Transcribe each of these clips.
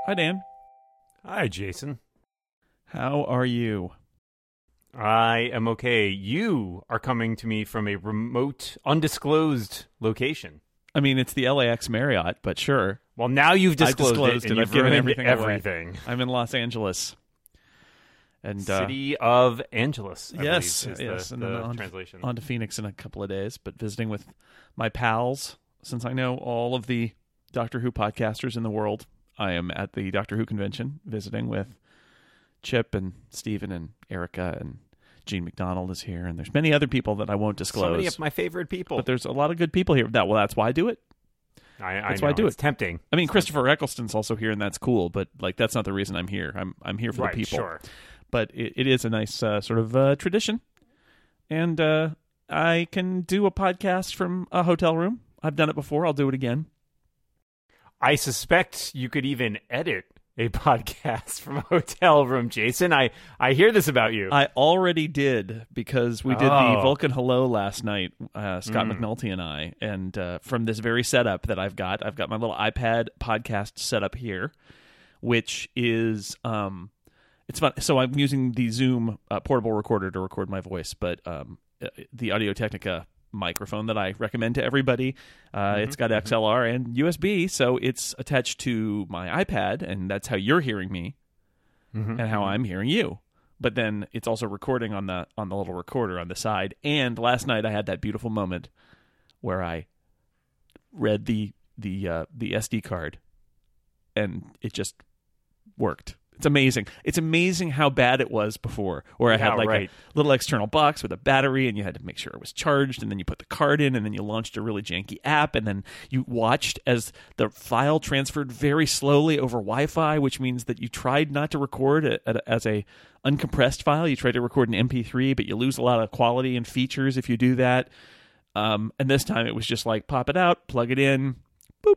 Hi, Dan. Hi, Jason. How are you? I am okay. You are coming to me from a remote, undisclosed location. I mean, it's the LAX Marriott, but sure. Well, now you've I've disclosed it, and I've you've given ruined everything away. I'm in Los Angeles. And City of Angeles, I yes, believe, yes. is And the then translation. on to Phoenix in a couple of days, but visiting with my pals. Since I know all of the Doctor Who podcasters in the world, I am at the Doctor Who convention visiting with Chip and Steven and Erica, and Gene McDonald is here, and there's many other people that I won't disclose. So many of my favorite people. But there's a lot of good people here. That's why I do it. That's why I do it. It's tempting. I mean, Christopher Eccleston's also here, and that's cool, but like that's not the reason I'm here. I'm here for the people. Sure. But it is a nice sort of tradition, and I can do a podcast from a hotel room. I've done it before. I'll do it again. I suspect you could even edit a podcast from a hotel room, Jason. I hear this about you. I already did, because we did the Vulcan Hello last night, Scott McNulty and I, and from this very setup that I've got my little iPad podcast setup here, which is it's fun. So I'm using the Zoom portable recorder to record my voice, but the Audio-Technica microphone that I recommend to everybody. It's got XLR and USB, so it's attached to my iPad, and that's how you're hearing me and how I'm hearing you. But then it's also recording on the little recorder on the side. And last night I had that beautiful moment where I read the SD card, and it just worked. It's amazing. It's amazing how bad it was before, where I had a little external box with a battery, and you had to make sure it was charged, and then you put the card in, and then you launched a really janky app, and then you watched as the file transferred very slowly over Wi-Fi, which means that you tried not to record it as a uncompressed file. You tried to record an MP3, but you lose a lot of quality and features if you do that. And this time it was just like, pop it out, plug it in, boop.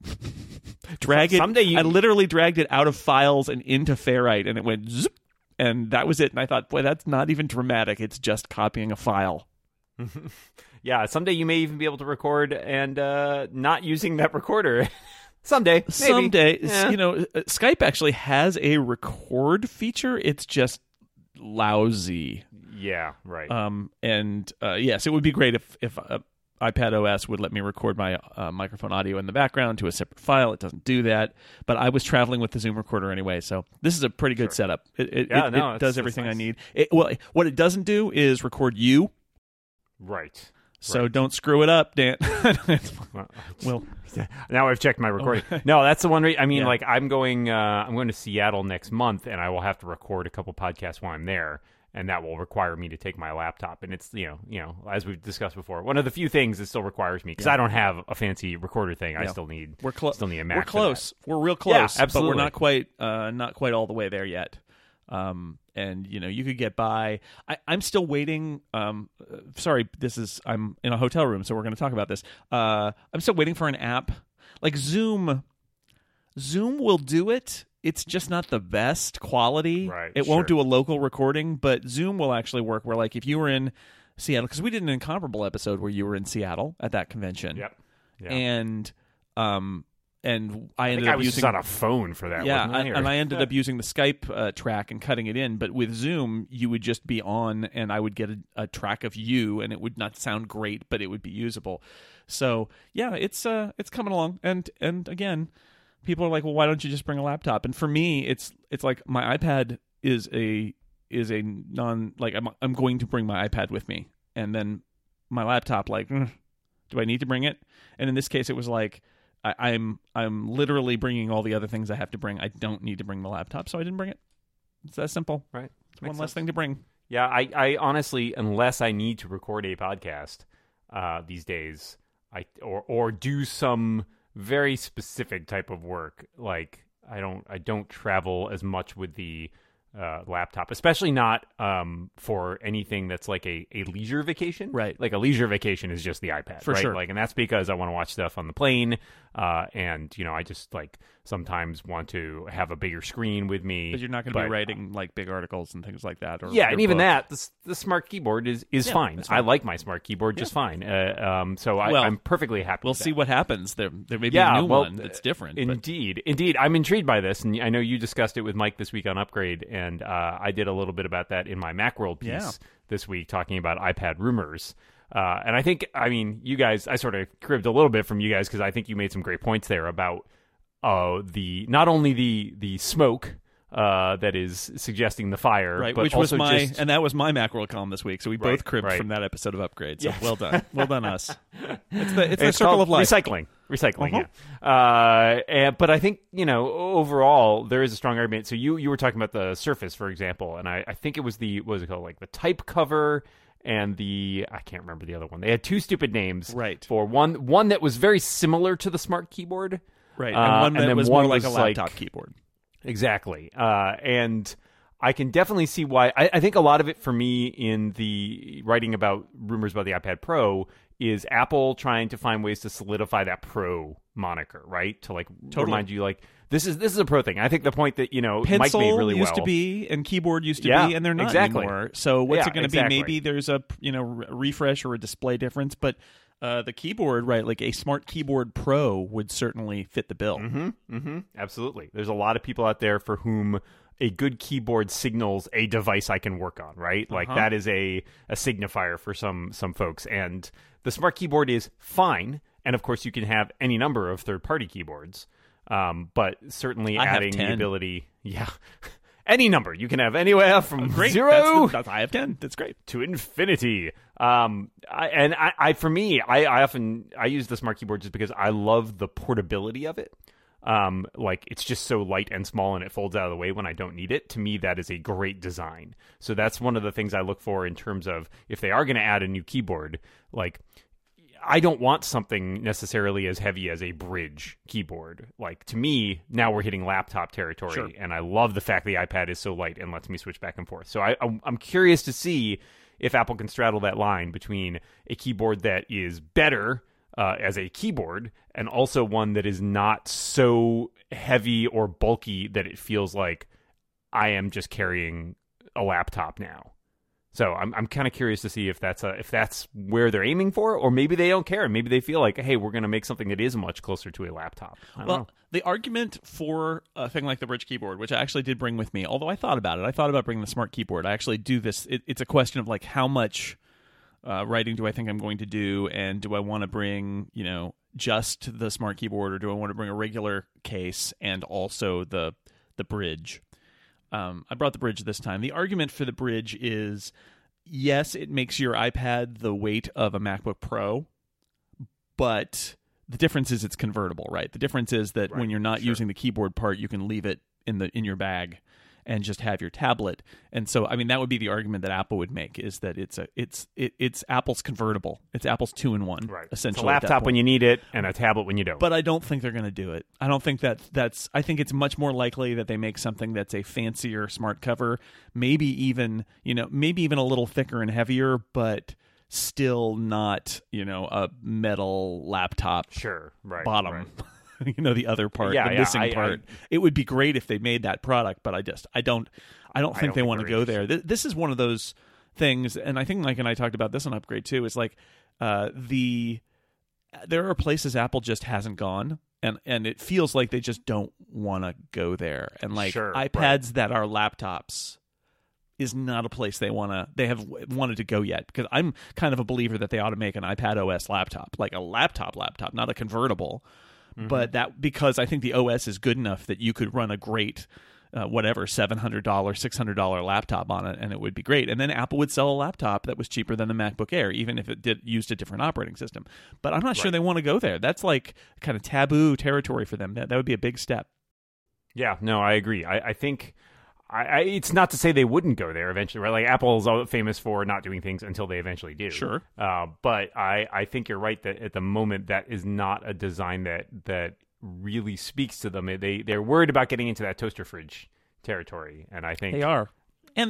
Drag it. I literally dragged it out of files and into Ferrite, and it went zip, and that was it. And I thought, boy, that's not even dramatic. It's just copying a file. Yeah, someday you may even be able to record and not using that recorder. Someday, maybe. Someday. Yeah. Skype actually has a record feature. It's just lousy. Yeah, right. Yes, it would be great if iPad OS would let me record my microphone audio in the background to a separate file. It doesn't do that, but I was traveling with the Zoom recorder anyway, so this is a pretty good setup. It does everything nice. I need. What it doesn't do is record you. Right. So don't screw it up, Dan. Well, now I've checked my recording. No, that's the one. I'm going to Seattle next month, and I will have to record a couple podcasts while I'm there. And that will require me to take my laptop. And it's, as we've discussed before, one of the few things that still requires me, because I don't have a fancy recorder thing. Yeah. I still need a Mac. We're close. We're real close. Yeah, absolutely. But we're not quite all the way there yet. And you could get by. I'm still waiting. Sorry, I'm in a hotel room, so we're going to talk about this. I'm still waiting for an app like Zoom. Zoom will do it. It's just not the best quality. Right, it won't do a local recording, but Zoom will actually work where, like, if you were in Seattle, because we did an Incomparable episode where you were in Seattle at that convention. Yep. And I ended up using just on a phone for that. Yeah, wasn't and I ended up using the Skype track and cutting it in. But with Zoom, you would just be on, and I would get a track of you, and it would not sound great, but it would be usable. So yeah, it's coming along. And again, people are like, well, why don't you just bring a laptop? And for me, it's like my iPad is a non, like, I'm going to bring my iPad with me, and then my laptop, like, do I need to bring it? And in this case, it was like, I'm literally bringing all the other things I have to bring. I don't need to bring the laptop, so I didn't bring it. It's that simple. Right. It's one less thing to bring. Yeah, I honestly, unless I need to record a podcast these days, or do some very specific type of work, like I don't travel as much with the laptop, especially not for anything that's like a leisure vacation. Right. Like a leisure vacation is just the iPad. For right? sure. Like, and that's because I want to watch stuff on the plane. And, I just like sometimes want to have a bigger screen with me. But you're not going to be writing like big articles and things like that. Or yeah, and even books. that, the smart keyboard is fine. I like my smart keyboard just fine. So I'm perfectly happy. We'll with see that. what happens. There may be a new one that's different. Indeed. I'm intrigued by this, and I know you discussed it with Mike this week on Upgrade, and I did a little bit about that in my Macworld piece this week, talking about iPad rumors. And I think, you guys, I sort of cribbed a little bit from you guys because I think you made some great points there about not only the smoke that is suggesting the fire, right? But which also was and that was my Macworld column this week. So we both cribbed from that episode of Upgrade. So well done us. It's the circle of life. Recycling. Yeah. But I think overall there is a strong argument. So you were talking about the Surface, for example, and I think it was what was it called, like the type cover. And I can't remember the other one. They had two stupid names, right? For one that was very similar to the smart keyboard, right? And one that was more like a laptop keyboard, exactly. And I can definitely see why. I think a lot of it for me in the writing about rumors about the iPad Pro is Apple trying to find ways to solidify that Pro moniker, right? To remind you, like, this is a Pro thing. I think the point that Pencil Mike made really used to be and keyboard used to be, and they're not anymore. So what's it going to be? Maybe there's a refresh or a display difference, but the keyboard, right? Like a Smart Keyboard Pro would certainly fit the bill. Absolutely. There's a lot of people out there for whom a good keyboard signals a device I can work on, right? Like that is a signifier for some folks, and the Smart Keyboard is fine. And of course, you can have any number of third-party keyboards. But certainly adding the ability, any number you can have anywhere from 0. I have 10. That's great. To infinity. For me, I often use the Smart Keyboard just because I love the portability of it. Like it's just so light and small, and it folds out of the way when I don't need it. To me, that is a great design. So that's one of the things I look for in terms of if they are going to add a new keyboard, like. I don't want something necessarily as heavy as a Bridge keyboard. Like, to me, now we're hitting laptop territory, and I love the fact the iPad is so light and lets me switch back and forth. So I'm curious to see if Apple can straddle that line between a keyboard that is better as a keyboard and also one that is not so heavy or bulky that it feels like I am just carrying a laptop now. So I'm kind of curious to see if that's where they're aiming for, or maybe they don't care. Maybe they feel like, hey, we're going to make something that is much closer to a laptop. I don't know. The argument for a thing like the Bridge keyboard, which I actually did bring with me, although I thought about it, I thought about bringing the Smart Keyboard. I actually do this. It's a question of like how much writing do I think I'm going to do, and do I want to bring just the Smart Keyboard, or do I want to bring a regular case and also the Bridge? I brought the Bridge this time. The argument for the Bridge is, yes, it makes your iPad the weight of a MacBook Pro, but the difference is it's convertible, right? The difference is that when you're not using the keyboard part, you can leave it in your bag and just have your tablet. And so, that would be the argument that Apple would make, is that it's Apple's convertible. It's Apple's 2-in-1, right? Essentially, it's a laptop when you need it and a tablet when you don't. But I don't think they're going to do it. I don't think that's. I think it's much more likely that they make something that's a fancier smart cover, maybe even a little thicker and heavier, but still not a metal laptop. Bottom. Right. The other part, the missing part. It would be great if they made that product, but I don't think they want to go there. This is one of those things, and I think Mike and I talked about this on Upgrade too. Is like there are places Apple just hasn't gone, and it feels like they just don't want to go there. And like iPads that are laptops is not a place they have wanted to go yet, because I'm kind of a believer that they ought to make an iPad OS laptop, like a laptop, not a convertible. But that, because I think the OS is good enough that you could run a great, $700, $600 laptop on it, and it would be great. And then Apple would sell a laptop that was cheaper than the MacBook Air, even if it used a different operating system. But I'm not sure they want to go there. That's like kind of taboo territory for them. That would be a big step. Yeah, no, I agree. I think... it's not to say they wouldn't go there eventually, right? Like Apple's famous for not doing things until they eventually do. Sure. But I think you're right that at the moment that is not a design that really speaks to them. They're worried about getting into that toaster fridge territory, and I think they are. And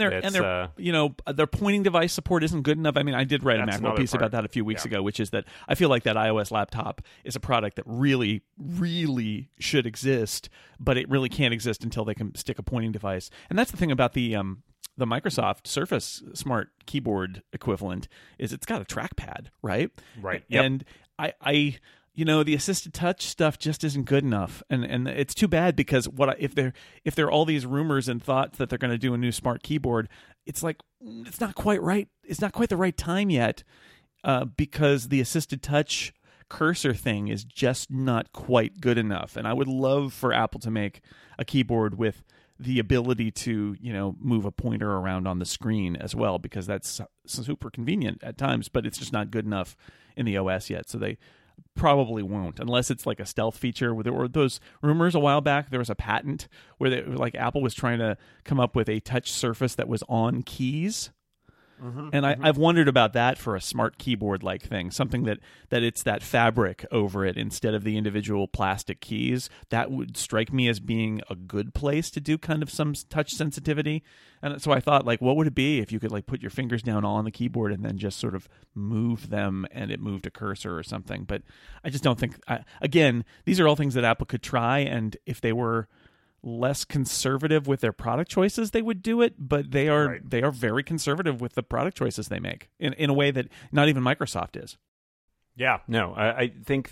their pointing device support isn't good enough. I mean, I did write a Macworld piece about that a few weeks ago, which is that I feel like that iOS laptop is a product that really, really should exist, but it really can't exist until they can stick a pointing device. And that's the thing about the Microsoft Surface Smart Keyboard equivalent is it's got a trackpad, right? Right. Yep. And I the assisted touch stuff just isn't good enough, and it's too bad because if there are all these rumors and thoughts that they're going to do a new smart keyboard, it's like it's not quite right. It's not quite the right time yet, because the assisted touch cursor thing is just not quite good enough. And I would love for Apple to make a keyboard with the ability to move a pointer around on the screen as well, because that's super convenient at times, but it's just not good enough in the OS yet. So they probably won't, unless it's like a stealth feature. There were those rumors a while back. There was a patent where Apple was trying to come up with a touch surface that was on keys. And I've wondered about that for a smart keyboard like thing, something that it's that fabric over it instead of the individual plastic keys. That would strike me as being a good place to do kind of some touch sensitivity. And so I thought, what would it be if you could put your fingers down on the keyboard and then just sort of move them and it moved a cursor or something. But I just don't think, again, these are all things that Apple could try, and if they were less conservative with their product choices, they would do it, but they are very conservative with the product choices they make in a way that not even Microsoft is. Yeah, no, I think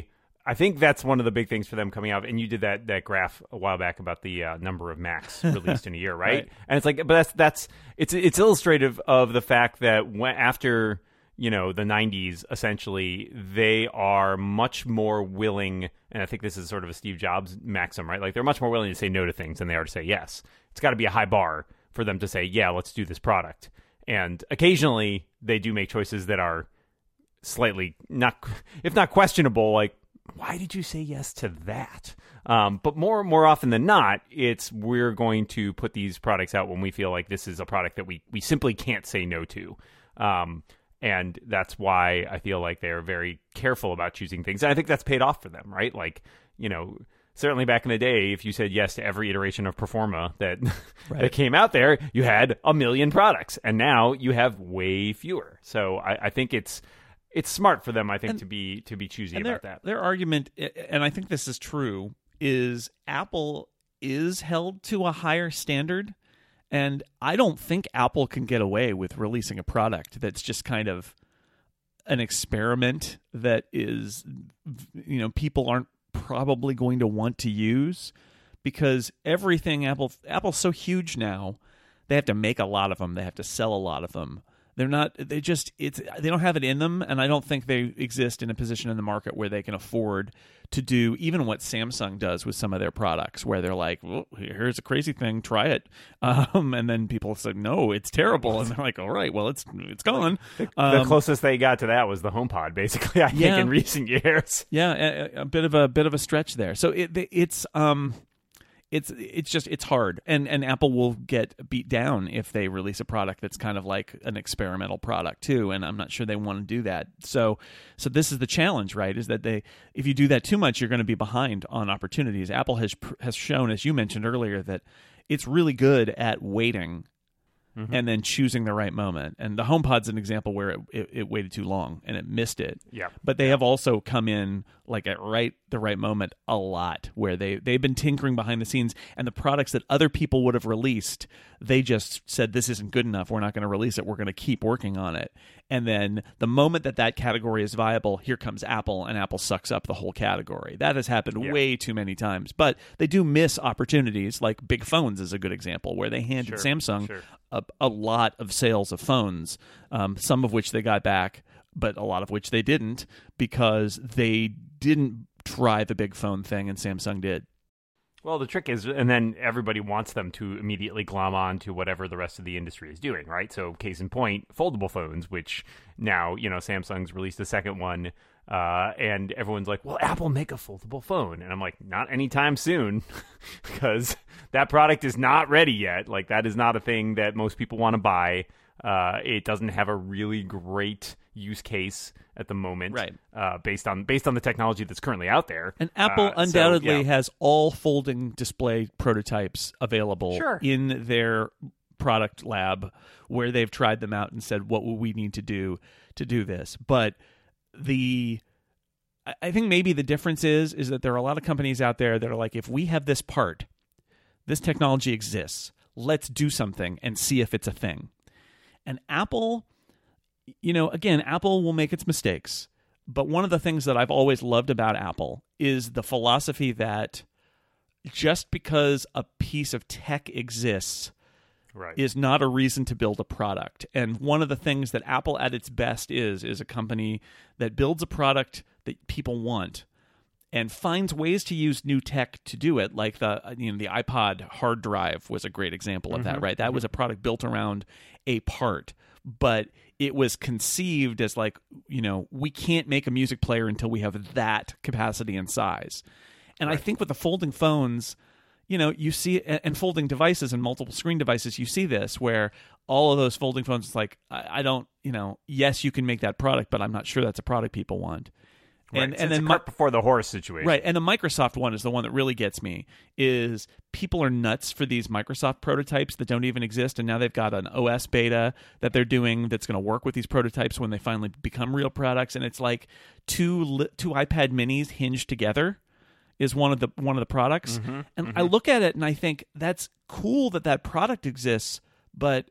that's one of the big things for them coming out. And you did that graph a while back about the number of Macs released in a year, right? And it's but it's illustrative of the fact that after the 90s, essentially, they are much more willing, and I think this is sort of a Steve Jobs maxim, right? They're much more willing to say no to things than they are to say yes. It's got to be a high bar for them to say, yeah, let's do this product. And occasionally, they do make choices that are slightly, if not questionable, why did you say yes to that? But more often than not, we're going to put these products out when we feel like this is a product that we simply can't say no to. And that's why I feel like they're very careful about choosing things. And I think that's paid off for them, right? Certainly back in the day, if you said yes to every iteration of Performa that came out there, you had 1 million products. And now you have way fewer. So I think it's smart for them, I think, to be choosy about that. Their argument, and I think this is true, is Apple is held to a higher standard. And I don't think Apple can get away with releasing a product that's just kind of an experiment that is, people aren't probably going to want to use, because everything Apple's so huge now, they have to make a lot of them. They have to sell a lot of them. They don't have it in them, and I don't think they exist in a position in the market where they can afford to do even what Samsung does with some of their products, where they're like, well, here's a crazy thing, try it. And then people say, no, it's terrible. And they're like, all right, well, it's gone. The closest they got to that was the HomePod, basically, I think, in recent years. Yeah, a bit of a stretch there. So it's hard, and Apple will get beat down if they release a product that's kind of like an experimental product too, and I'm not sure they want to do that. So this is the challenge, right? Is that if you do that too much, you're going to be behind on opportunities. Apple has shown, as you mentioned earlier, that it's really good at waiting. And then choosing the right moment. And the HomePod's an example where it waited too long and it missed it. Yeah. But they have also come in at the right moment a lot, where they've been tinkering behind the scenes, and the products that other people would have released, they just said, this isn't good enough, we're not going to release it, we're going to keep working on it. And then the moment that category is viable, here comes Apple, and Apple sucks up the whole category. That has happened way too many times. But they do miss opportunities, like big phones is a good example, where they handed Samsung a lot of sales of phones, some of which they got back, but a lot of which they didn't, because they didn't try the big phone thing and Samsung did. Well, the trick is, and then everybody wants them to immediately glom on to whatever the rest of the industry is doing, right? So case in point, foldable phones, which now, Samsung's released a second one, and everyone's like, well, Apple make a foldable phone. And I'm like, not anytime soon, because that product is not ready yet. That is not a thing that most people want to buy. It doesn't have a really great use case at the moment, right? Based on the technology that's currently out there. And Apple undoubtedly has all folding display prototypes available in their product lab, where they've tried them out and said, what will we need to do this? But I think maybe the difference is that there are a lot of companies out there that are like, if we have this part, this technology exists, let's do something and see if it's a thing. And Apple, again, Apple will make its mistakes. But one of the things that I've always loved about Apple is the philosophy that just because a piece of tech exists is not a reason to build a product. And one of the things that Apple at its best is a company that builds a product that people want and finds ways to use new tech to do it. Like the iPod hard drive was a great example of that, right? That was a product built around a part, but it was conceived as like, we can't make a music player until we have that capacity and size. And I think with the folding phones, you see, and folding devices and multiple screen devices, you see this where all of those folding phones, it's like, I don't, yes, you can make that product, but I'm not sure that's a product people want. Right. And then cart before the horse situation. Right. And the Microsoft one is the one that really gets me, is people are nuts for these Microsoft prototypes that don't even exist. And now they've got an OS beta that they're doing that's going to work with these prototypes when they finally become real products. And it's like two iPad minis hinged together is one of the products. And I look at it and I think that's cool that product exists, but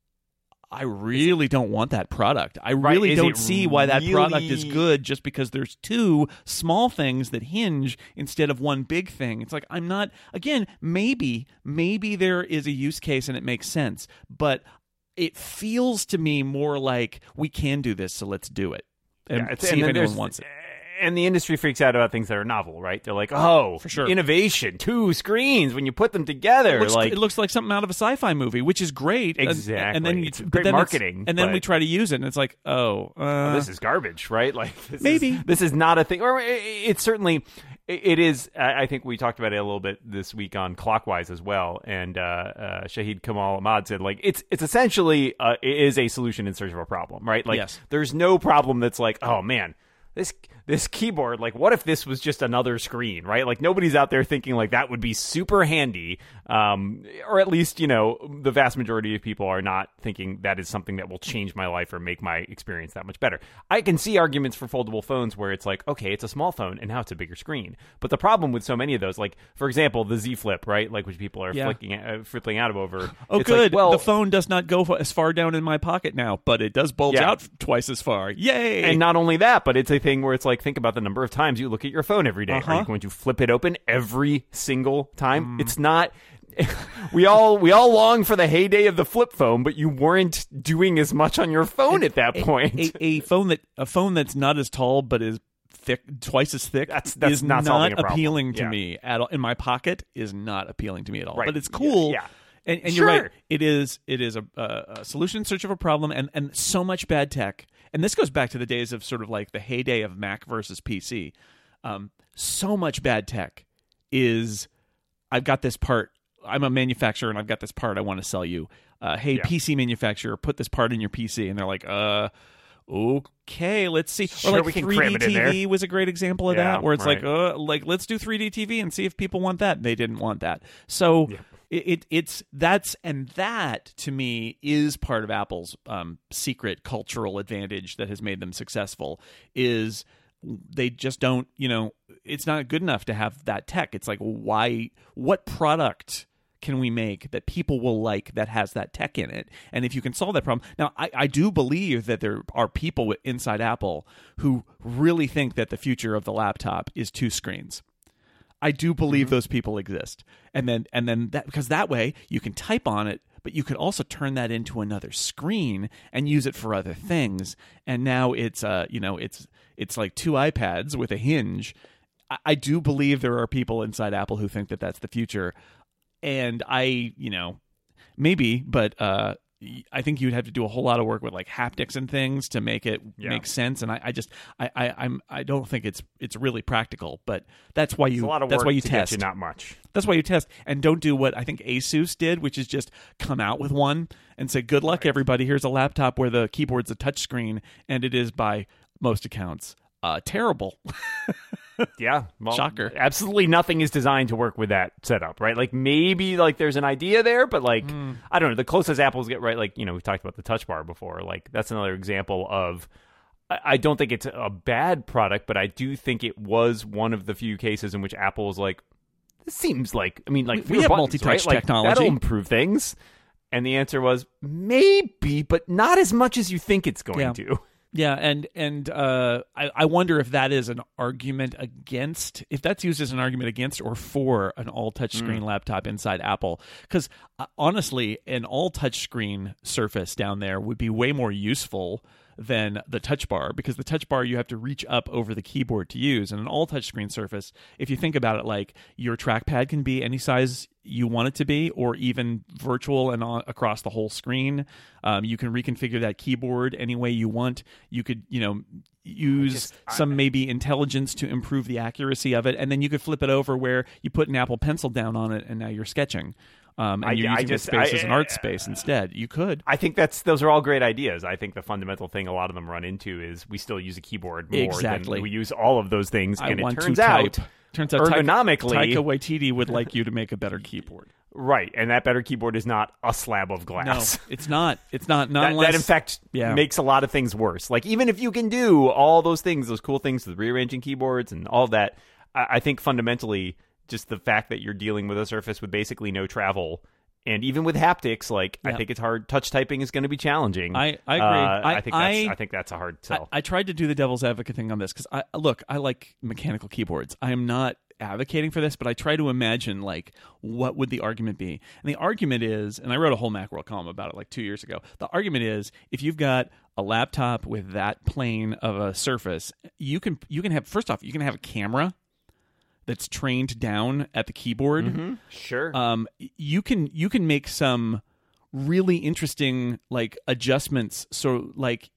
I really don't want that product. I really don't see why that product is good just because there's two small things that hinge instead of one big thing. It's like, I'm not, again, maybe there is a use case and it makes sense, but it feels to me more like we can do this, so let's do it and see if anyone wants it. And the industry freaks out about things that are novel, right? They're like, oh, for sure, innovation, 2 screens when you put them together. It looks like something out of a sci-fi movie, which is great. Exactly. And then it's great marketing. And then we try to use it, and it's like, this is garbage, right? Like, this is not a thing. Or it's certainly, it is. I think we talked about it a little bit this week on Clockwise as well. And Shahid Kamal Ahmad said, like, it's essentially it is a solution in search of a problem, right? Like, there's no problem that's like, oh man, this keyboard, like, what if this was just another screen, right? Like, nobody's out there thinking like that would be super handy, or at least, the vast majority of people are not thinking that is something that will change my life or make my experience that much better. I can see arguments for foldable phones where it's like, okay, it's a small phone and now it's a bigger screen. But the problem with so many of those, like, for example, the Z Flip, right? Like, which people are flipping out over. Oh, good. Like, the phone does not go as far down in my pocket now, but it does bulge out twice as far. Yay! And not only that, but it's a thing where it's like, think about the number of times you look at your phone every day. Are you going to flip it open every single time? It's not. We all long for the heyday of the flip phone, but you weren't doing as much on your phone at that point. A phone that's not as tall but is thick, twice as thick, that's is not appealing to me at all. In my pocket is not appealing to me at all. Right. But it's cool. Yeah. And you're right. It is a solution in search of a problem, and so much bad tech. And this goes back to the days of sort of like the heyday of Mac versus PC. So much bad tech is, I've got this part. I'm a manufacturer and I've got this part I want to sell you. PC manufacturer, put this part in your PC. And they're like, okay, let's see. Sure, or like we can 3D cram it in there. TV was a great example of that, where it's like, let's do 3D TV and see if people want that. They didn't want that. So that to me is part of Apple's secret cultural advantage that has made them successful. Is they just don't, it's not good enough to have that tech. It's like, why? What product can we make that people will like that has that tech in it? And if you can solve that problem. Now, I do believe that there are people inside Apple who really think that the future of the laptop is 2 screens. I do believe those people exist. And then that, because that way you can type on it, but you can also turn that into another screen and use it for other things. And now it's it's like 2 iPads with a hinge. I do believe there are people inside Apple who think that that's the future. And maybe, but I think you'd have to do a whole lot of work with like haptics and things to make it make sense. And I don't think it's really practical. But that's why you test. Not much. That's why you test, and don't do what I think Asus did, which is just come out with one and say, "Good luck, everybody. Here's a laptop where the keyboard's a touchscreen, and it is by most accounts terrible." Yeah, well, shocker. Absolutely nothing is designed to work with that setup, right? Like maybe like there's an idea there, but like I don't know. The closest Apple's get, right? Like we've talked about the Touch Bar before. Like that's another example of. I don't think it's a bad product, but I do think it was one of the few cases in which Apple was like, "This seems like we have multi-touch technology, that'll improve things." And the answer was maybe, but not as much as you think it's going to. Yeah, and I wonder if that is an argument against, if that's used as an argument against or for an all touchscreen laptop inside Apple. Because honestly, an all touchscreen Surface down there would be way more useful than the Touch Bar, because the Touch Bar you have to reach up over the keyboard to use, and an all touchscreen Surface, if you think about it, like your trackpad can be any size you want it to be, or even virtual and across the whole screen. You can reconfigure that keyboard any way you want. You could use some maybe intelligence to improve the accuracy of it, and then you could flip it over where you put an Apple Pencil down on it, and now you're sketching. And you're using this space as an art space instead. You could. I think those are all great ideas. I think the fundamental thing a lot of them run into is we still use a keyboard more than we use all of those things. And it turns out ergonomically, Taika Waititi would like you to make a better keyboard. Right, and that better keyboard is not a slab of glass. No, it's not. It's not. That in fact makes a lot of things worse. Like even if you can do all those things, those cool things with rearranging keyboards and all that, I think fundamentally just the fact that you're dealing with a Surface with basically no travel, and even with haptics, I think it's hard. Touch typing is going to be challenging. I agree. I think that's a hard sell. I tried to do the devil's advocate thing on this because I like mechanical keyboards. I am not advocating for this, but I try to imagine what would the argument be. And the argument is, and I wrote a whole Macworld column about it 2 years ago. The argument is, if you've got a laptop with that plane of a Surface, you can have, first off, you can have a camera that's trained down at the keyboard. Mm-hmm. Sure. You can make some really interesting adjustments. So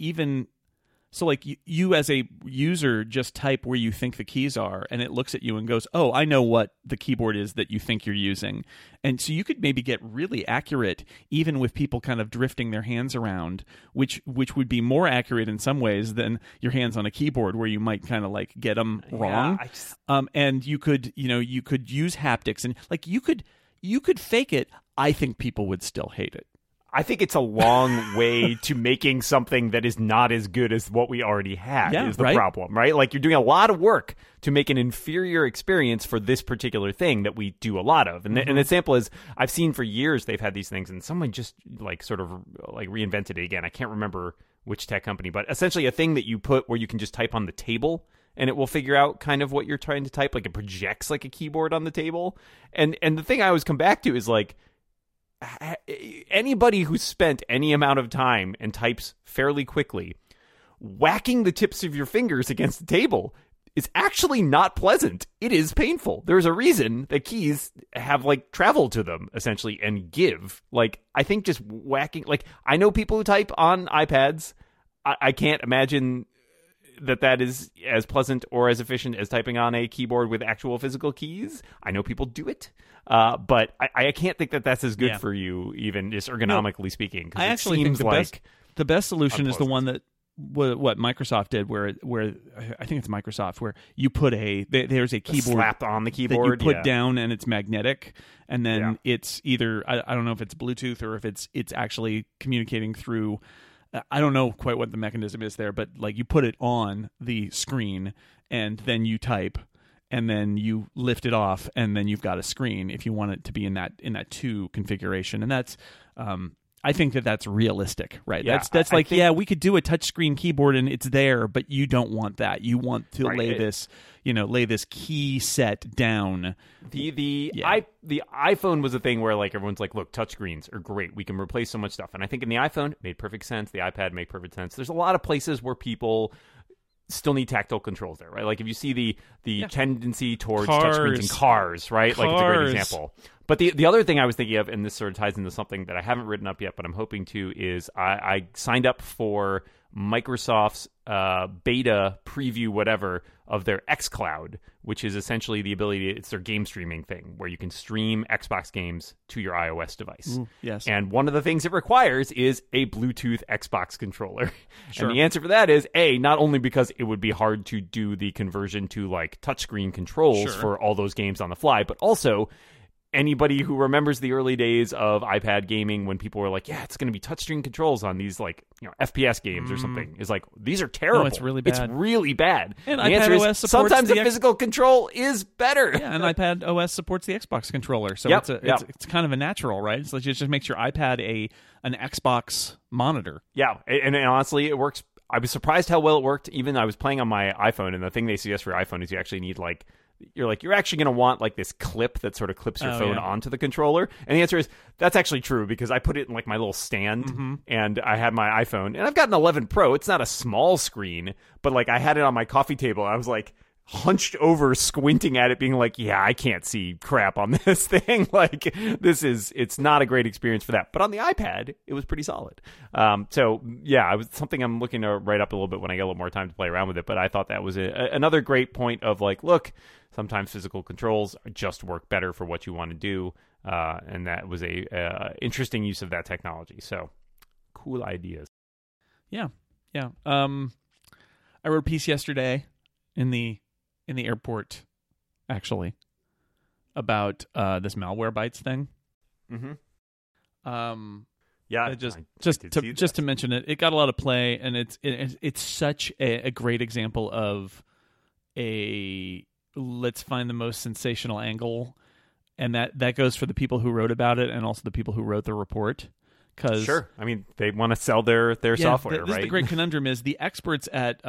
you as a user just type where you think the keys are, and it looks at you and goes, "Oh, I know what the keyboard is that you think you're using." And so you could maybe get really accurate, even with people kind of drifting their hands around, which would be more accurate in some ways than your hands on a keyboard, where you might kind of get them wrong. And you could use haptics, and you could fake it. I think people would still hate it. I think it's a long way to making something that is not as good as what we already had is the problem, right? Like you're doing a lot of work to make an inferior experience for this particular thing that we do a lot of. And, and the example is, I've seen for years they've had these things, and someone just reinvented it again. I can't remember which tech company, but essentially a thing that you put where you can just type on the table and it will figure out kind of what you're trying to type. Like it projects like a keyboard on the table. And the thing I always come back to is anybody who's spent any amount of time and types fairly quickly, whacking the tips of your fingers against the table is actually not pleasant. It is painful. There's a reason that keys have travel to them essentially and give. I think just whacking, I know people who type on iPads. I can't imagine that is as pleasant or as efficient as typing on a keyboard with actual physical keys. I know people do it. But I can't think that that's as good for you, even just ergonomically speaking. I actually think the best solution is the one that what Microsoft did, where I think it's Microsoft, where you put there's a keyboard slapped on the keyboard that you put down, and it's magnetic, and then it's either I don't know if it's Bluetooth or if it's actually communicating through. I don't know quite what the mechanism is there, but you put it on the screen and then you type. And then you lift it off, and then you've got a screen if you want it to be in that 2 configuration. And that's, I think that's realistic, right? Yeah, that's we could do a touchscreen keyboard and it's there, but you don't want that. You want to lay this key set down. The iPhone was a thing where everyone's look, touchscreens are great. We can replace so much stuff. And I think in the iPhone it made perfect sense. The iPad made perfect sense. There's a lot of places where people still need tactile controls there, right? Like if you see the tendency towards Cars. touchscreens in cars, right? Like it's a great example. But the other thing I was thinking of, and this sort of ties into something that I haven't written up yet, but I'm hoping to, is I signed up for Microsoft's beta preview, whatever, of their xCloud, which is essentially the ability, it's their game streaming thing, where you can stream Xbox games to your iOS device. Yes. And one of the things it requires is a Bluetooth Xbox controller. Sure. And the answer for that is, not only because it would be hard to do the conversion to like touchscreen controls for all those games on the fly, but also anybody who remembers the early days of iPad gaming when people were like, yeah, it's going to be touchscreen controls on these like, FPS games or something, is like, these are terrible. No, it's really bad. It's really bad. And the iPad answer OS is supports sometimes the the physical control is better. Yeah, and iPad OS supports the Xbox controller, so it's kind of a natural, right? It's like it just makes your iPad an Xbox monitor. Yeah, and honestly, it works. I was surprised how well it worked. Even I was playing on my iPhone, and the thing they suggest for your iPhone is you actually need you're actually going to want like this clip that sort of clips your phone onto the controller. And the answer is that's actually true, because I put it in like my little stand and I had my iPhone, and I've got an 11 Pro. It's not a small screen, but like I had it on my coffee table. I was like hunched over, squinting at it, being like, yeah, I can't see crap on this thing. Like it's not a great experience for that. But on the iPad, it was pretty solid. So yeah, it was something I'm looking to write up a little bit when I get a little more time to play around with it. But I thought that was another great point of like, look, sometimes physical controls just work better for what you want to do. And that was a interesting use of that technology. So cool ideas. Yeah. Yeah. I wrote a piece yesterday in the airport, actually, about this Malwarebytes thing. Yeah, just to mention it, it got a lot of play, and it's such a great example of let's find the most sensational angle, and that goes for the people who wrote about it and also the people who wrote the report. Cause, sure, I mean they want to sell their software, this right? Is the great conundrum is the experts at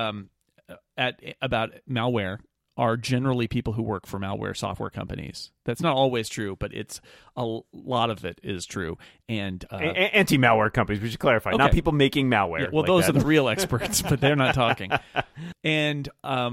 about malware are generally people who work for malware software companies. That's not always true, but it's a lot of it is true. And anti-malware companies, we should clarify, not people making malware. Yeah, well, like those are the real experts, but they're not talking. And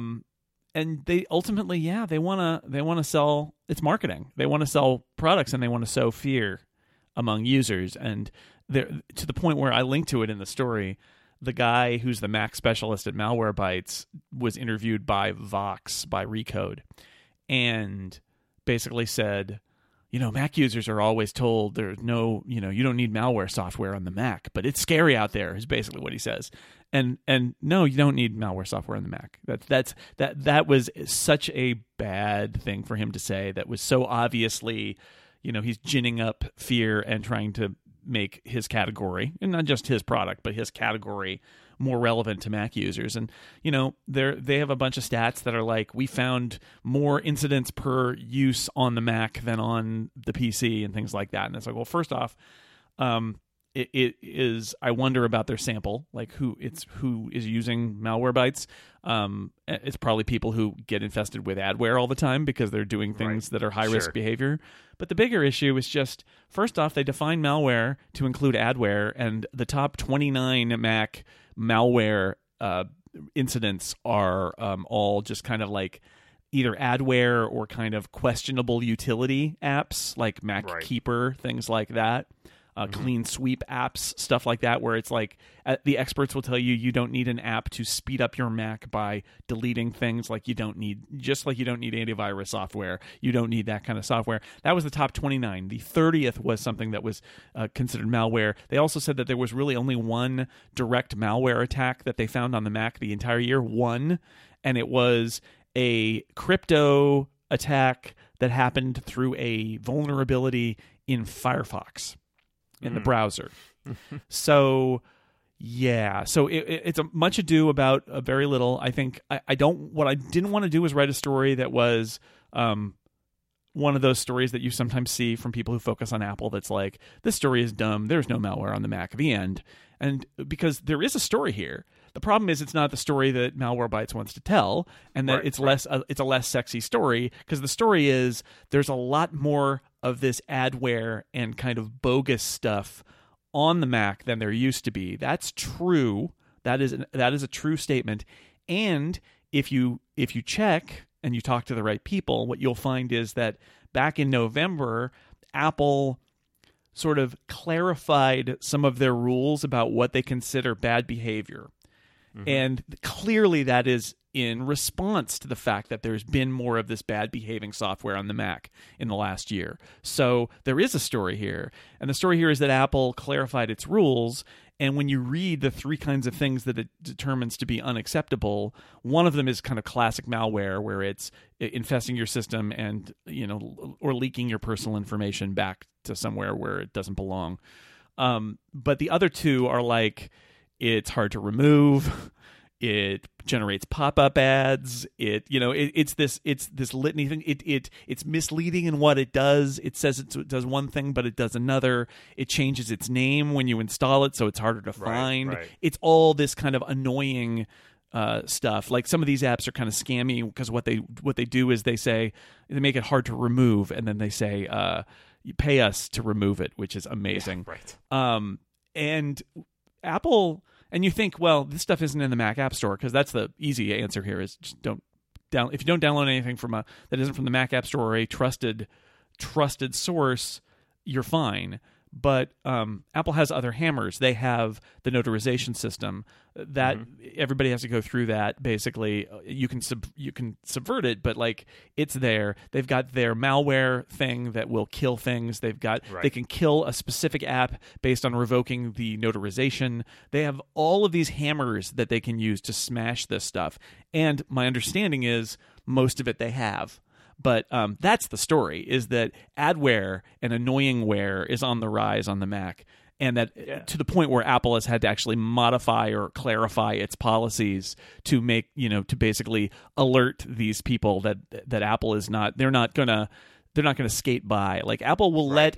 they ultimately, they want to sell. It's marketing. They want to sell products, and they want to sow fear among users. And to the point where I linked to it in the story. The guy who's the Mac specialist at Malwarebytes was interviewed by Vox, by Recode, and basically said, Mac users are always told there's no, you don't need malware software on the Mac, but it's scary out there, is basically what he says. And no, you don't need malware software on the Mac. That was such a bad thing for him to say. That was so obviously, he's ginning up fear and trying to make his category, and not just his product, but his category, more relevant to Mac users. And they have a bunch of stats that are like, we found more incidents per use on the Mac than on the PC and things like that. And it's like, well, first off, it is, I wonder about their sample, like who is using Malwarebytes. It's probably people who get infested with adware all the time because they're doing things that are high risk behavior. But the bigger issue is just, first off, they define malware to include adware, and the top 29 Mac malware incidents are all just kind of like either adware or kind of questionable utility apps like Mac Keeper, things like that. Clean sweep apps, stuff like that, where it's like the experts will tell you don't need an app to speed up your Mac by deleting things, like you don't need antivirus software. You don't need that kind of software. That was the top 29. The 30th was something that was considered malware. They also said that there was really only one direct malware attack that they found on the Mac the entire year. One, and it was a crypto attack that happened through a vulnerability in Firefox. In the browser. So it's a much ado about very little. I think what I didn't want to do was write a story that was one of those stories that you sometimes see from people who focus on Apple that's like, this story is dumb, there's no malware on the Mac, the end. And because there is a story here. The problem is it's not the story that Malwarebytes wants to tell, and that it's a less sexy story, because the story is there's a lot more of this adware and kind of bogus stuff on the Mac than there used to be. That's true. That is a true statement. And if you check and you talk to the right people, what you'll find is that back in November, Apple sort of clarified some of their rules about what they consider bad behavior. Mm-hmm. And clearly that is in response to the fact that there's been more of this bad behaving software on the Mac in the last year. So there is a story here. And the story here is that Apple clarified its rules. And when you read the 3 kinds of things that it determines to be unacceptable, one of them is kind of classic malware, where it's infesting your system and, or leaking your personal information back to somewhere where it doesn't belong. But the other 2 are like, it's hard to remove. It generates pop-up ads. It's this litany thing. It's misleading in what it does. It says it does one thing, but it does another. It changes its name when you install it, so it's harder to find. Right. It's all this kind of annoying stuff. Like some of these apps are kind of scammy because what they do is they make it hard to remove, and then they say you pay us to remove it, which is amazing. Yeah, right. And Apple. And you think, well, this stuff isn't in the Mac App Store, because that's the easy answer here is just don't if you don't download anything that isn't from the Mac App Store or a trusted source, you're fine. But Apple has other hammers. They have the notarization system that everybody has to go through. That basically you can subvert it, but like it's there. They've got their malware thing that will kill things. They can kill a specific app based on revoking the notarization. They have all of these hammers that they can use to smash this stuff. And my understanding is most of it they have. But that's the story, is that adware and annoyingware is on the rise on the Mac, and that to the point where Apple has had to actually modify or clarify its policies to make, to basically alert these people that Apple is not, they're not going to skate by. Like Apple will let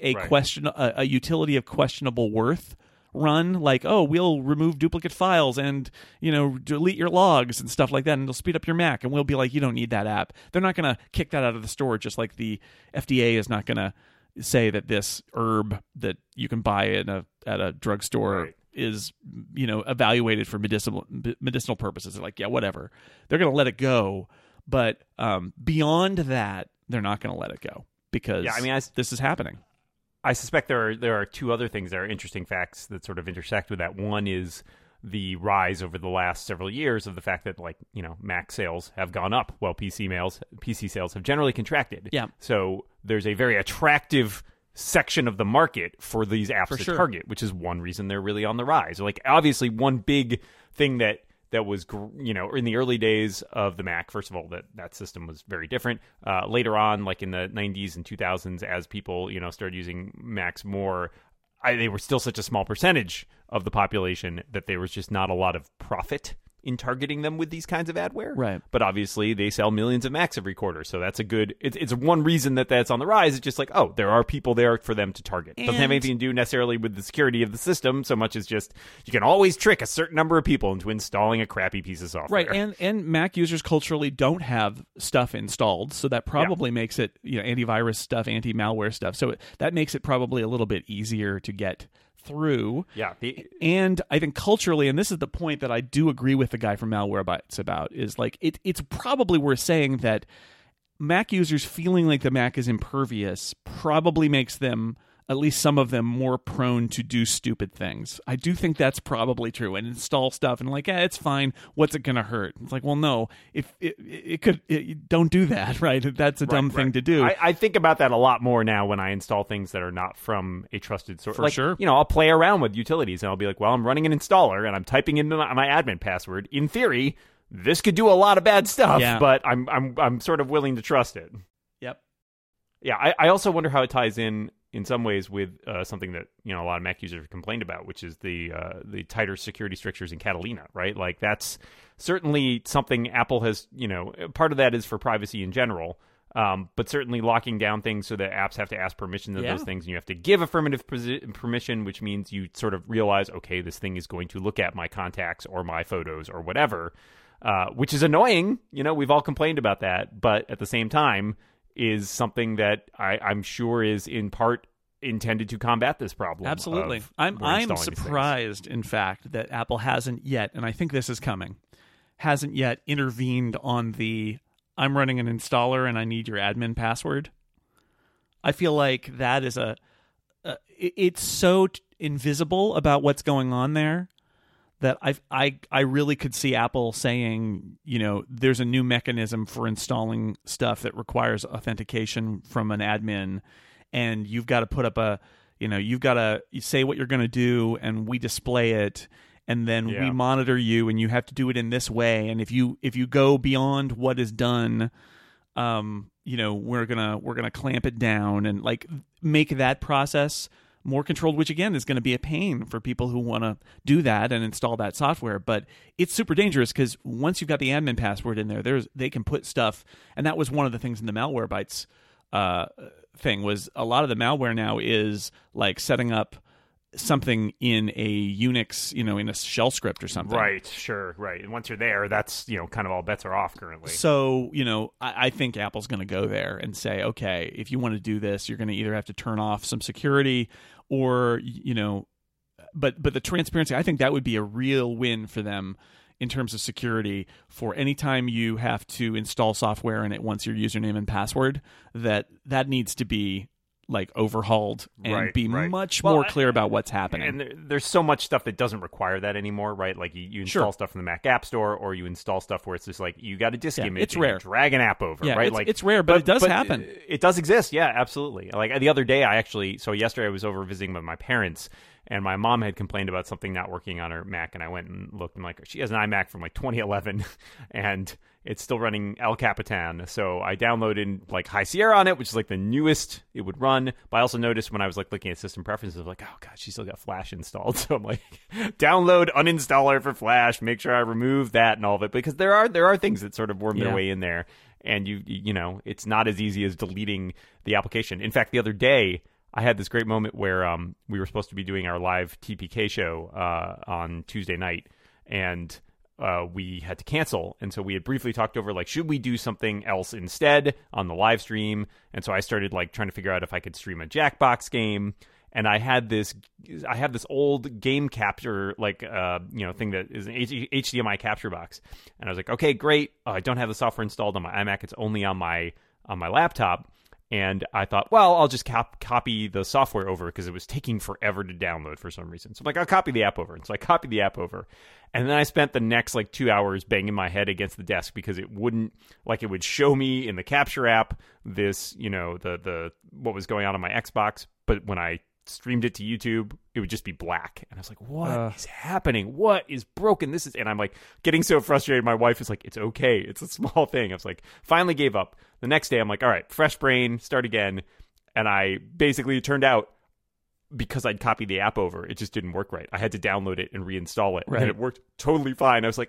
a utility of questionable worth run, like, oh, we'll remove duplicate files and delete your logs and stuff like that, and it'll speed up your Mac, and we'll be like, you don't need that app. They're not going to kick that out of the store, just like the FDA is not going to say that this herb that you can buy at a drugstore is evaluated for medicinal purposes. They're like, yeah, whatever. They're going to let it go, but beyond that, they're not going to let it go, because this is happening. I suspect there are 2 other things that are interesting facts that sort of intersect with that. One is the rise over the last several years of the fact that, Mac sales have gone up while PC sales have generally contracted. Yeah. So there's a very attractive section of the market for these apps to target, which is one reason they're really on the rise. Like, obviously, one big thing that was, in the early days of the Mac, first of all, that system was very different. Later on, like in the 90s and 2000s, as people, started using Macs more, they were still such a small percentage of the population that there was just not a lot of profit in targeting them with these kinds of adware. Right. But obviously, they sell millions of Macs every quarter, so that's a good... It's one reason that's on the rise. It's just like, oh, there are people there for them to target. It doesn't have anything to do necessarily with the security of the system, so much as just you can always trick a certain number of people into installing a crappy piece of software. Right, and Mac users culturally don't have stuff installed, so that probably makes it, antivirus stuff, anti-malware stuff, so that makes it probably a little bit easier to get through. Yeah. And I think culturally, and this is the point that I do agree with the guy from Malwarebytes about, is like it's probably worth saying that Mac users feeling like the Mac is impervious probably makes them, at least some of them, more prone to do stupid things. I do think that's probably true, and install stuff and like, it's fine. What's it going to hurt? It's like, well, no, if it could, don't do that, right? That's a dumb thing to do. I think about that a lot more now when I install things that are not from a trusted source. For sure. I'll play around with utilities and I'll be like, well, I'm running an installer and I'm typing in my admin password. In theory, this could do a lot of bad stuff, but I'm sort of willing to trust it. Yep. Yeah, I also wonder how it ties in some ways with something that a lot of Mac users have complained about, which is the tighter security strictures in Catalina, right? Like that's certainly something Apple has. Part of that is for privacy in general, but certainly locking down things so that apps have to ask permission to those things, and you have to give affirmative permission, which means you sort of realize, okay, this thing is going to look at my contacts or my photos or whatever, which is annoying. We've all complained about that, but at the same time, is something that I'm sure is in part intended to combat this problem. Absolutely. I'm surprised, in fact, that Apple hasn't yet, and I think this is coming, hasn't yet intervened on the I'm running an installer and I need your admin password. I feel like that is it's so invisible about what's going on there that I really could see Apple saying, there's a new mechanism for installing stuff that requires authentication from an admin, and you've got to put up you've got to say what you're going to do, and we display it, and then we monitor you, and you have to do it in this way. And if you go beyond what is done, we're gonna clamp it down and like make that process more controlled, which again is going to be a pain for people who want to do that and install that software. But it's super dangerous because once you've got the admin password in there, they can put stuff, and that was one of the things in the Malwarebytes thing was a lot of the malware now is like setting up something in a Unix, in a shell script or something. Right, sure, right. And once you're there, that's, kind of all bets are off currently. So, I think Apple's going to go there and say, okay, if you want to do this, you're going to either have to turn off some security or, but the transparency, I think that would be a real win for them in terms of security for any time you have to install software and it wants your username and password, that needs to be like overhauled and be much more clear about what's happening. And there's so much stuff that doesn't require that anymore, right? Like you install stuff from the Mac App Store, or you install stuff where it's just like you got a disk image. It's rare. Drag an app over, right? It's rare, but it does happen. It does exist, yeah, absolutely. Like the other day, yesterday I was over visiting with my parents, and my mom had complained about something not working on her Mac, and I went and looked, and she has an iMac from 2011, and it's still running El Capitan. So I downloaded High Sierra on it, which is the newest it would run. But I also noticed when I was looking at system preferences, oh god, she still got Flash installed. So I'm download uninstaller for Flash, make sure I remove that and all of it, because there are things that sort of worm their way in there, and you know it's not as easy as deleting the application. In fact, the other day I had this great moment where we were supposed to be doing our live TPK show on Tuesday night, and we had to cancel. And so we had briefly talked over, should we do something else instead on the live stream? And so I started trying to figure out if I could stream a Jackbox game. And I have this old game capture, thing that is an HDMI capture box. And I was like, okay, great. I don't have the software installed on my iMac. It's only on my laptop. And I thought, well, I'll just copy the software over because it was taking forever to download for some reason. So I'm I'll copy the app over. And so I copied the app over. And then I spent the next 2 hours banging my head against the desk because it wouldn't, it would show me in the capture app this, the what was going on my Xbox. But when I streamed it to YouTube, it would just be black. And I was like, what is happening? What is broken? And I'm getting so frustrated. My wife is it's okay. It's a small thing. I was finally gave up. The next day, I'm all right, fresh brain, start again. And I basically, it turned out, because I'd copied the app over, it just didn't work right. I had to download it and reinstall it. Right. And it worked totally fine. I was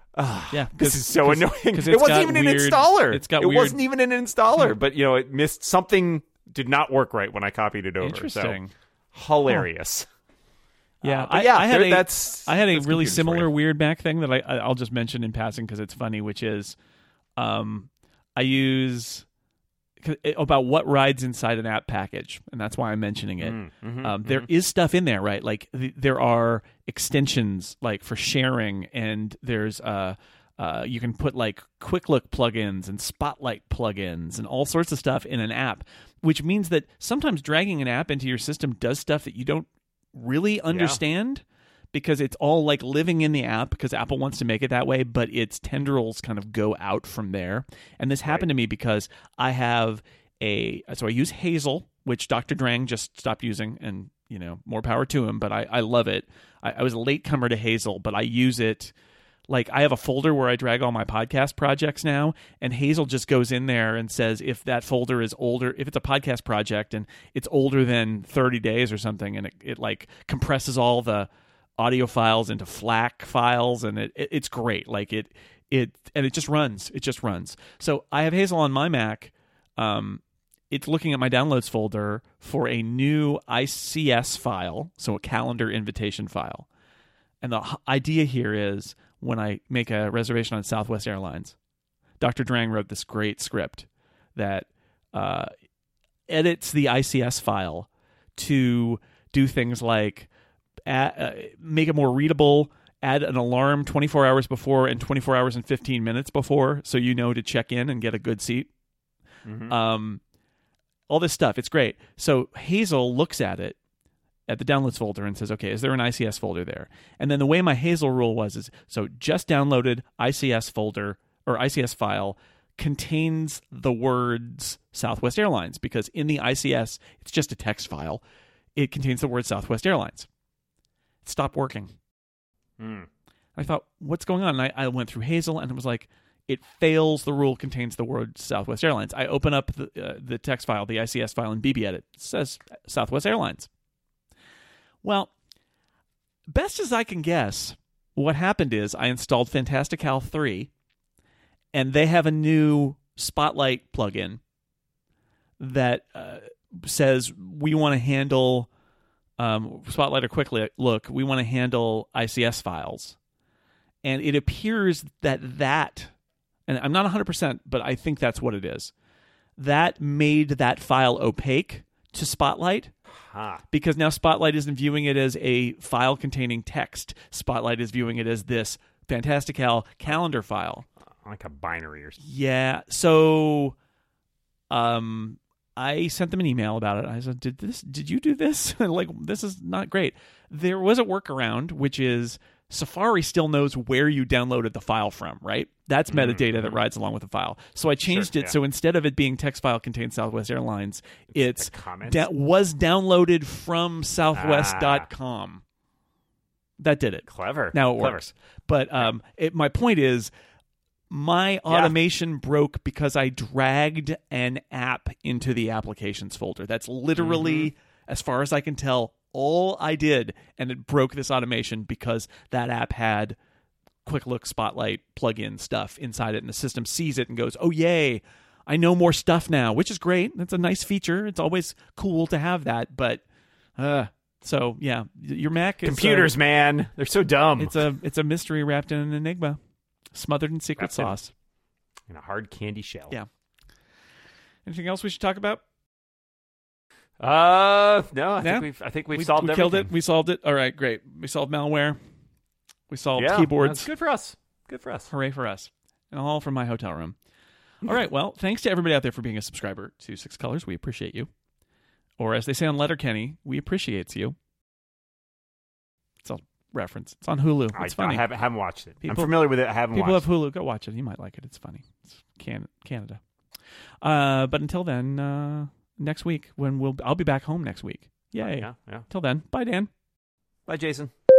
this is so annoying. It wasn't even an installer. It wasn't even an installer. But, it missed something. Did not work right when I copied it over. Interesting. So, hilarious. Yeah, I had a really similar weird Mac thing that I'll just mention in passing because it's funny, which is I use about what rides inside an app package, and that's why I'm mentioning it. There is stuff in there, right? There are extensions for sharing, and there's you can put Quick Look plugins and Spotlight plugins and all sorts of stuff in an app, which means that sometimes dragging an app into your system does stuff that you don't really understand because it's all living in the app because Apple wants to make it that way, but its tendrils kind of go out from there. And this happened to me because I have I use Hazel, which Dr. Drang just stopped using, and more power to him, but I love it. I was a latecomer to Hazel, but I use it. I have a folder where I drag all my podcast projects now, and Hazel just goes in there and says if that folder is older, if it's a podcast project and it's older than 30 days or something, and it compresses all the audio files into FLAC files, and it's great. And it just runs. It just runs. So I have Hazel on my Mac. It's looking at my downloads folder for a new ICS file, so a calendar invitation file. And the idea here is, when I make a reservation on Southwest Airlines, Dr. Drang wrote this great script that edits the ICS file to do things like make it more readable add an alarm 24 hours before and 24 hours and 15 minutes before, so you know to check in and get a good seat. All this stuff. It's great. So Hazel looks at it, at the downloads folder, and says, okay, is there an ICS folder there? And then the way my Hazel rule was so just downloaded ICS folder or ICS file contains the words Southwest Airlines, because in the ICS, it's just a text file. It contains the word Southwest Airlines. It stopped working. I thought, what's going on? And I went through Hazel, and it was like, it fails the rule contains the word Southwest Airlines. I open up the text file, the ICS file in BBEdit. It says Southwest Airlines. Well, best as I can guess, what happened is I installed Fantastical 3, and they have a new Spotlight plugin that says we want to handle Spotlight or Quick Look. We want to handle ICS files. And it appears that, and I'm not 100%, but I think that's what it is, that made that file opaque to Spotlight. Because now Spotlight isn't viewing it as a file containing text. Spotlight is viewing it as this Fantastical calendar file. Like a binary or something. Yeah. So I sent them an email about it. I said, did you do this? Like, this is not great. There was a workaround, which is Safari still knows where you downloaded the file from, right? That's metadata that rides along with the file. So I changed it. So instead of it being text file contains Southwest Airlines, it's was downloaded from southwest.com. That did it. Clever. Now it works. But my point is, my automation broke because I dragged an app into the applications folder. That's literally, as far as I can tell, all I did, and it broke this automation because that app had Quick Look Spotlight plugin stuff inside it, and the system sees it and goes, oh, yay, I know more stuff now, which is great. That's a nice feature. It's always cool to have that, but so, yeah, your Mac is... Computers, man. They're so dumb. It's a mystery wrapped in an enigma, smothered in secret sauce. In a hard candy shell. Yeah. Anything else we should talk about? No, I think we've solved everything. Killed it. We solved it. All right, great. We solved malware. We solved keyboards. That's good for us. Good for us. Hooray for us. And all from my hotel room. All right, well, thanks to everybody out there for being a subscriber to Six Colors. We appreciate you. Or as they say on Letterkenny, we appreciates you. It's a reference. It's on Hulu. It's funny. I haven't watched it. I'm familiar with it. I haven't watched it. People have Hulu. Go watch it. You might like it. It's funny. It's Canada. But until then... next week, I'll be back home next week. Yay. Yeah. Till then, bye, Dan. Bye, Jason.